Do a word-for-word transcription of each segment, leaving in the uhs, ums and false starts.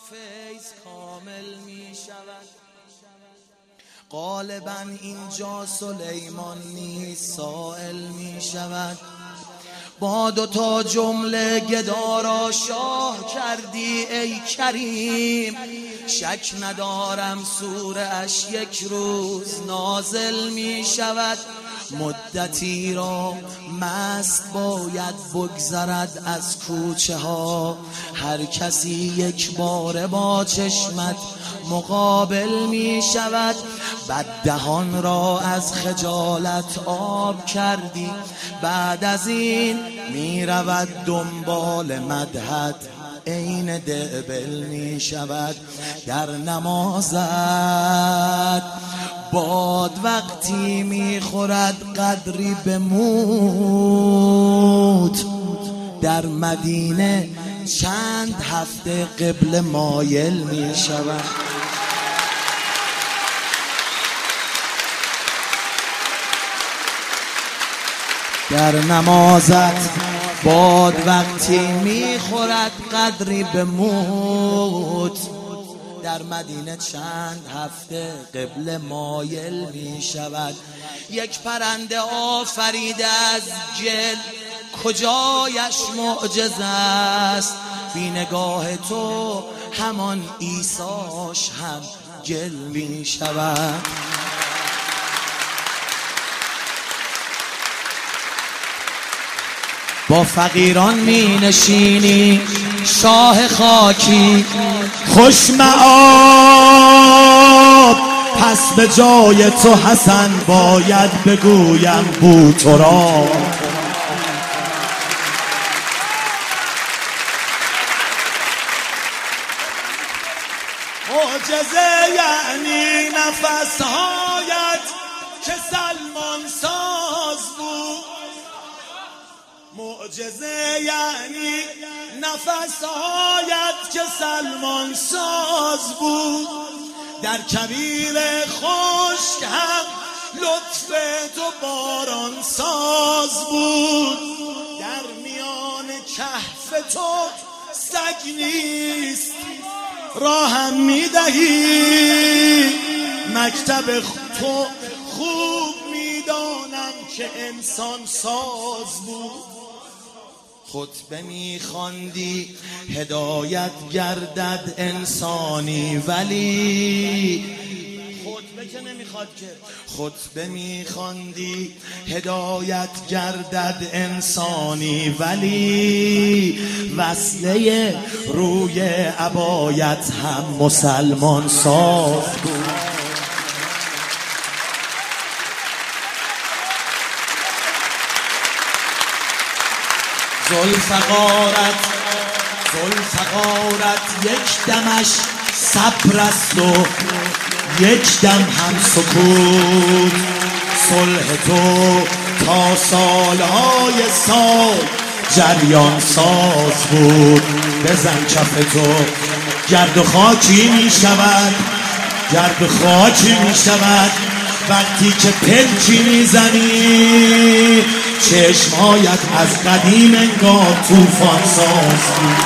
فیض کامل می شود. غالبا اینجا سلیمان نیست سائل می شود. با دو تا جمله گدارا شاه کردی ای کریم، شک ندارم سوره اش یک روز نازل می شود. مدتی را مست باید بگذرد از کوچه ها، هر کسی یک بار با چشمت مقابل می شود. بد دهان را از خجالت آب کردی، بعد از این می رود دنبال مدحت عین دبل می شود. در نمازت باد وقتی می خورد قدری بموت، در مدینه چند هفته قبل مایل می شود. در نمازت باد وقتی میخورد قدری بموت، در مدینه چند هفته قبل مایل می شود. یک پرنده آفریده از گل کجایش معجزه است، بی نگاه تو همان عیساش هم گل می شود. با فقیران می نشینی شاه خاکی خوش معاب، پس به جای تو حسن باید بگویم بو تو را. معجزه یعنی نفسهایت که سلمان ساز بود، معجزه یعنی نفسهایت که سلمان ساز بود، در کویر خشک هم لطف تو باران ساز بود، در میان کهف تو سگ نیست راهم میدهی، مکتب تو خوب میدانم که انسان ساز بود. خطبه میخواندی هدایت گردد انسانی، ولی خطبه که نمیخواد که خطبه میخواندی هدایت گردد انسانی، ولی وصله روی عبایت هم مسلمان ساز بود. ذوالفقارت ذوالفقارت یک دمش صبر است و یک دم هم سکوت، صلح تو تا سالهای سال جریان ساز بود. بزن کف تو گرد و خاکی می شود، گرد و خاکی می شود وقتی که پلکی می زنی، چشمهایت از قدیم انگار طوفان ساز بود.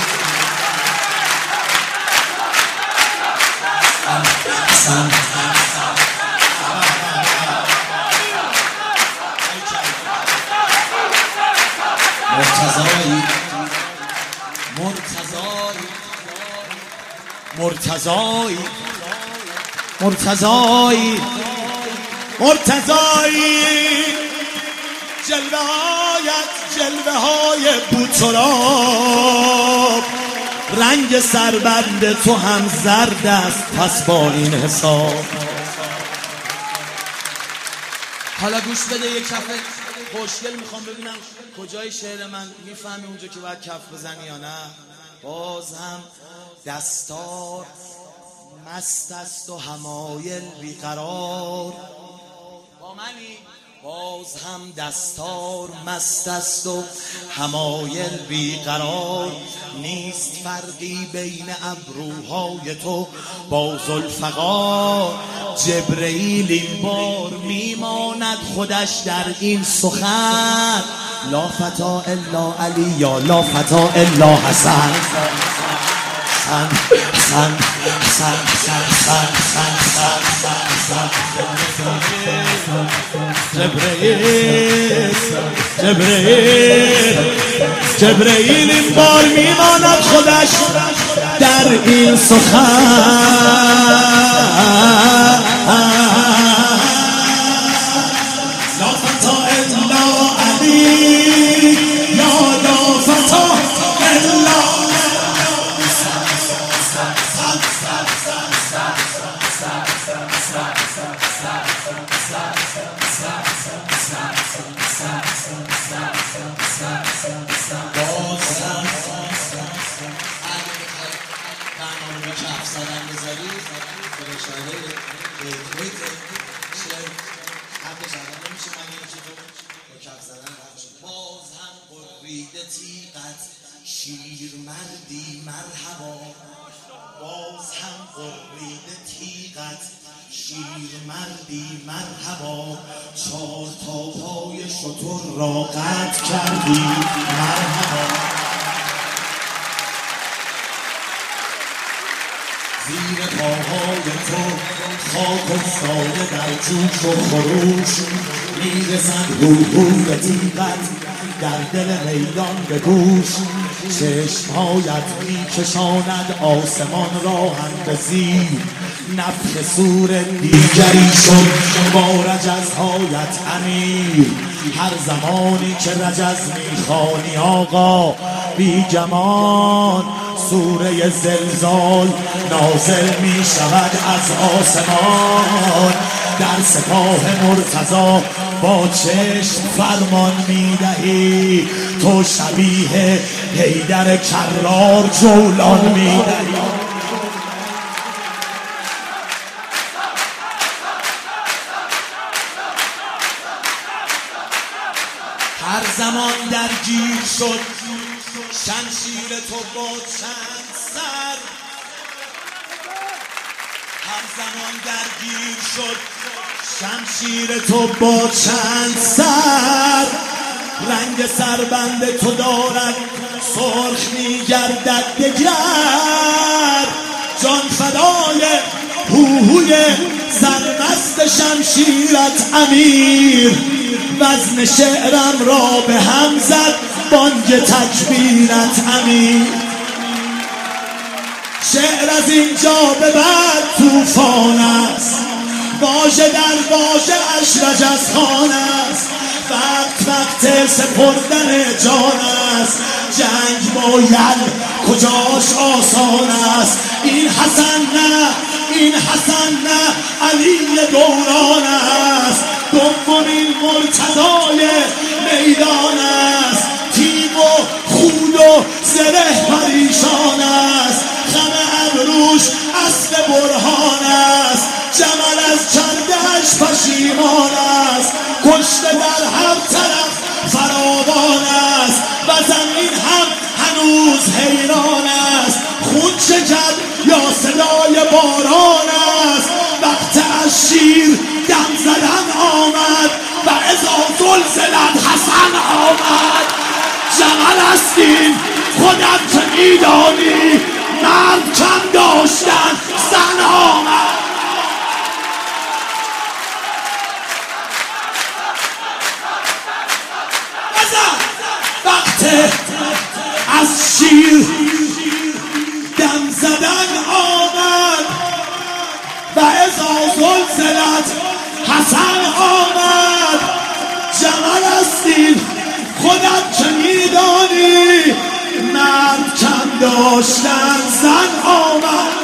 مرتضایی مرتضایی مرتضایی مرتضایی جلوه هایت جلوه های بوتراب، رنگ سربند تو هم زرد است پس با این حساب. حالا گوش بده یک کف خوشگل میخوام ببینم کجای شعر من میفهمی اونجا که باید کف بزنی یا نه. باز هم دستار مست است و حمایل بیقرار، با منی باز هم دستار مست است و حمایل بیقرار، نیست فرقی بین ابروهای تو با ذوالفقار. جبرئیل این بار میماند خودش در این سخن، لا فتا الا علی یا لا فتا الا حسن. حسن حسن حسن حسن حسن جبرئیل جبرئیل جبرئیل این بار میماند خودش در این سخن لا فتا الا علی یا لا فتا الا برنامه که حرف زدن بذارید فرشاده بیت شعر حرفش الان نمیشه من یکی تو با کف زدن حرفش باز هم قریده تیغت شیر مردی مرحبا باز هم قریده تیغت شیر مردی مرحبا چار تا پای شتر را قطع کردی مرحبا زیر پاهای تو خاک افتاده در جوش و خروش میرسد روحوی تیغت در دل میدان به گوش چشمهایت میکشاند آسمان را هم به زیر نفخ صور دیگری شد با رجزهایت امیر هر زمانی که رجز میخوانی آقا بی جمان سوره زلزال نازل می شود از آسمان در سپاه مرتضی با چشم فرمان می دهی تو شبیه حیدر کرار جولان می دهی هر زمان درگیر شد شمشیر تو با چند سر هر زمان درگیر شد شمشیر تو با چند سر رنگ سربند تو دارد سرخ میگردد دگر جان فدای هوهوی سرمست شمشیرت امیر وزن شعرم را به هم زد بانگ تکبیرت امیر شعر از اینجا به بعد طوفان است واژه در واژه اش رجزخوان است وقت وقت سپردن جان است جنگ با یل کجاش آسان است این حسن نه این حسن نه علی دوران است دومین مرتضای میدان است تیغ و خود و زره پریشان است خم ابروش اصل برهان است جمل از چندهش پشیمان است کشته در هر طرف فراوان است و زمین هم هنوز حیران است خون چکد یا صدای باران است وقت از شیر دم زدن آمد و اذا زلزلت حسن آمد جمل هستین خودت که میدانی مرد کم داشتن زن آمد وقت از شیر دم زدن آمد و اذا زلزلت حسن آمد جمل هستین خودت چه میدانی مرد کم داشتن زن آمد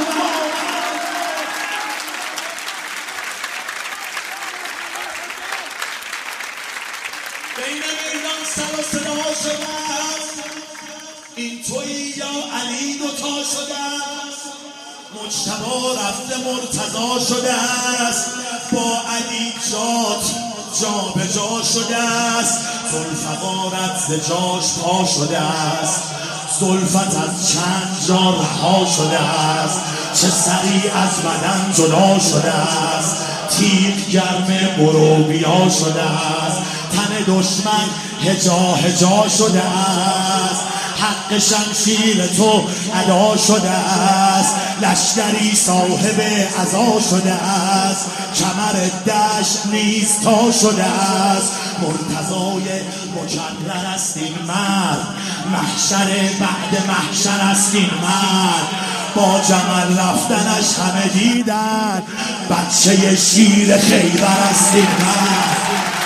بین میدان سر و صدا شده است این تویی یا علی دوتا شده است مجتبی رفته مرتضی شده است با علی جات جا به جا شده است ذوالفقارت ز جاش پا شده است زلفت از چند جا رها شده است چه سری از بدن جدا شده است تیغ گرم بروبیا شده است تن دشمن هجا هجا شده است حق شمشیر تو ادا شده است، لشکری صاحب عزا شده است، کمر دشت نیز تا شده است. مرتضای مکرر است این مرد، محشر بعد محشر است این مرد. با جمل رفتنش همه دیدن، بچه شیر خیبر است این مرد.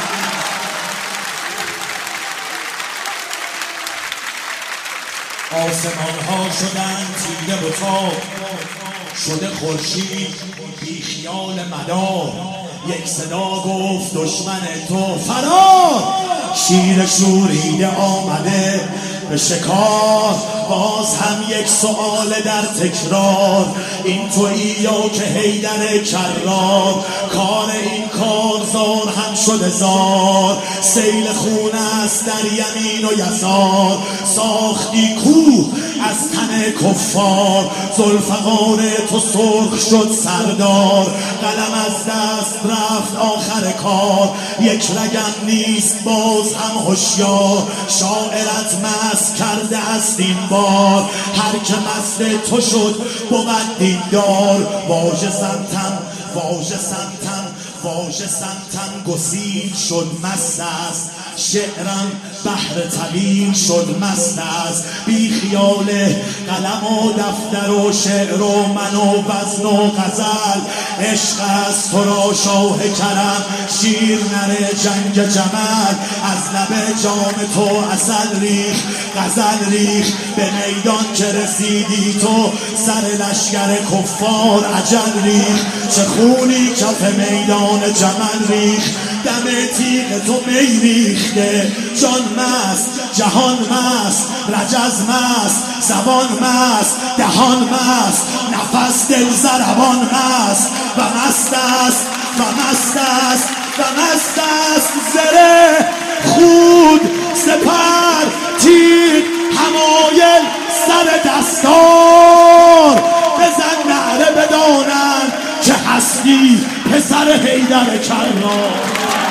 آسمان ها شدن تیره و تاب، شده خورشید بی خیال مدار. یک صدا گفت دشمن تو فرار، شیر شوریده آمده به شکار. باز هم یک سؤال در تکرار، این تویی یا که حیدر کرار؟ کار این کارزار هم شده زار، سیل خون است در یمین و یسار. ساختی کوه از تن کفار، ذوالفقار تو سرخ شد سردار. قلم از دست رفت آخر کار، یک رگم نیست باز هم هوشیار. شاعرت مست کرده است این بار، هر که مست تو شد بود دیندار. واژه سمتم واژه سمتم واژه سمتم گسیل شد مست است، شعرم بحر طویل شد مست است. بی خیال قلم و دفتر و شعر و من و وزن و غزل، عشق است تو را شاه کرم شیر نره جنگ جمل. از لب جام تو عسل ریخ غزل ریخ، به میدان که رسیدی تو سر لشکر کفار عجل ریخ. چه خونی کف میدان جمل ریخ، دم تیغ تو می ریخته. جان مست جهان مست، رجز مست زبان مست، دهان مست نفس دل ضربان مست. و مست است و مست است و مست است زره خود سپر تیر حمایل سر دستار. بزن نعره بدانند که هستی پسر حیدر کرار.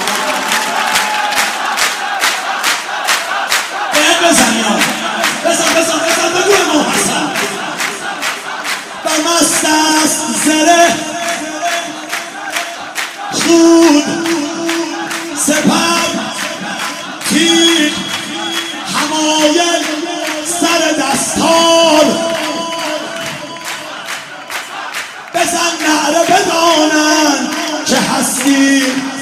بزن یا بزن بزن بزن بگوی ما حسن. و مست است زره خود سپر تیر حمایل سر دستار. بزن نعره بدانند که هستی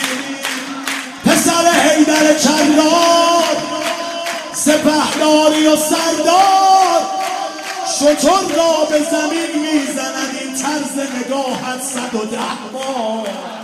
پسر حیدر کرار. سپهداری و سردار شتر را به زمین میزند، این طرز نگاهت صد و ده بار.